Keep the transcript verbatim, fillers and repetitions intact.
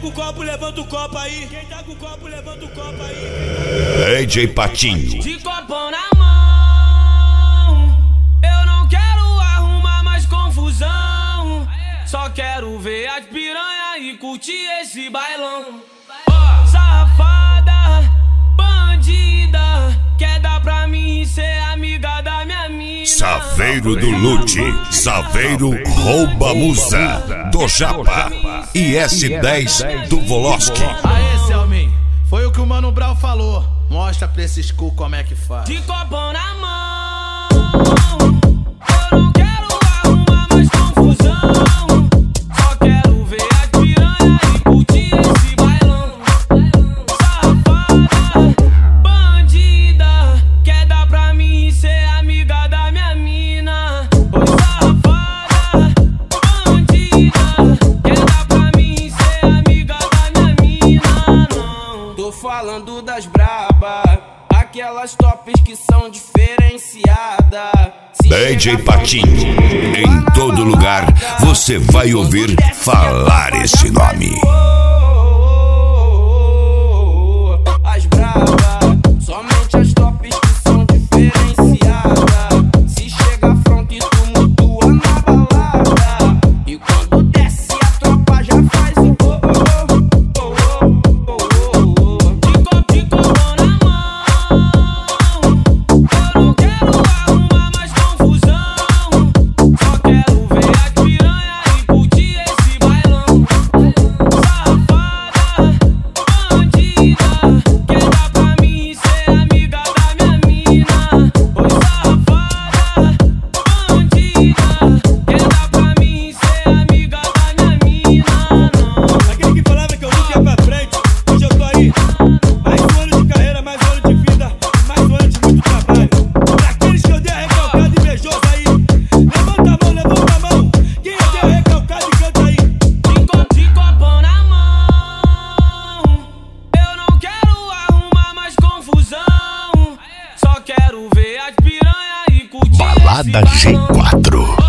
com o copo, levanta o copo aí. Quem tá com o copo, levanta o copo aí. D J Patinho. De copão na mão, eu não quero arrumar mais confusão. Só quero ver as piranha e curtir esse bailão. Oh, safada, bandida, quer dar pra mim ser amiga da minha mina. Saveiro do Lute, Saveiro rouba musa do Japa e S dez do Voloski. Aê, Selmin, foi o que o Mano Brown falou. Mostra pra esses cu como é que faz. De copão na mão, eu não quero arrumar mais confusão. Só quero ver as piranha e curtir esse bailão. Safada, bandida, quer dar pra mim ser amiga da minha mina. Oi, safada, bandida, quer dar pra mim ser amiga da minha mina. Não, tô falando das braba, aquelas tops que são diferenciadas. D J Patinho, em todo lugar você vai ouvir falar esse nome. As brava, somente as tops que são diferenciadas. Se chega front e tu mutua na balada. E quando desce a tropa já faz o oh, oh, oh, oh, oh, oh. De copo, de copo na mão, eu não quero arrumar mais confusão. Só quero ver as piranha e curtir esse bailão. Safada, bandida, quer dar pra mim ser amiga da minha mina. Oi, safada, bandida, quer dar pra mim ser amiga da minha mina. Não. Aquele que falava que eu nunca ia pra frente, hoje eu tô aí. Mais um ano de carreira, mais um ano de vida, mais um ano de muito trabalho. Pra aqueles que eu dei a recalcada invejoso aí, levanta a mão, levanta a mão. Quem eu dei a recalcada e canta aí. De copo, de copão na mão, eu não quero arrumar mais confusão. Só quero ver as piranha e curtir Balada esse G bailão. quatro.